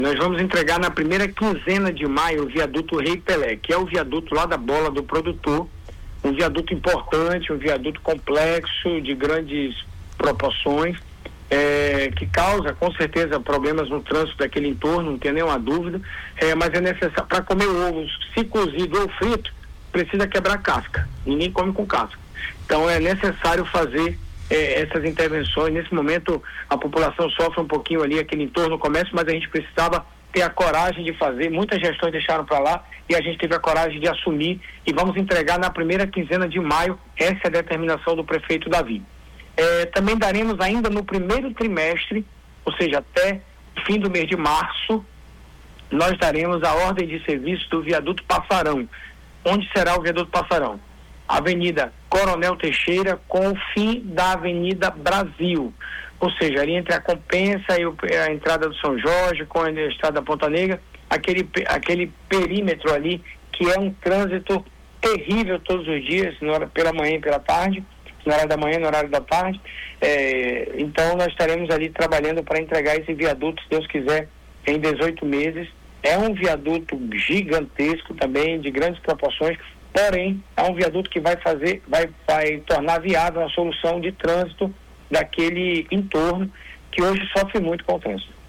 Nós vamos entregar na primeira quinzena de maio o viaduto Rei Pelé, que é o viaduto lá da Bola do Produtor, um viaduto importante, um viaduto complexo, de grandes proporções, que causa com certeza problemas no trânsito daquele entorno, não tem nenhuma dúvida, mas é necessário, para comer ovos, se cozido ou frito, precisa quebrar casca, ninguém come com casca, então é necessário fazer essas intervenções. Nesse momento a população sofre um pouquinho ali, aquele entorno, o comércio, mas a gente precisava ter a coragem de fazer, muitas gestões deixaram para lá e a gente teve a coragem de assumir e vamos entregar na primeira quinzena de maio. Essa é a determinação do prefeito Davi. Também daremos ainda no primeiro trimestre, ou seja, até o fim do mês de março, nós daremos a ordem de serviço do viaduto Passarão. Onde será o viaduto Passarão? Avenida Coronel Teixeira com o fim da Avenida Brasil, ou seja, ali entre a Compensa e a entrada do São Jorge com a estrada da Ponta Negra, aquele perímetro ali que é um trânsito terrível todos os dias, pela manhã e pela tarde, no horário da manhã, no horário da tarde. Então nós estaremos ali trabalhando para entregar esse viaduto, se Deus quiser, em 18 meses. É um viaduto gigantesco também, de grandes proporções, porém é um viaduto que vai tornar viável a solução de trânsito daquele entorno que hoje sofre muito com o trânsito.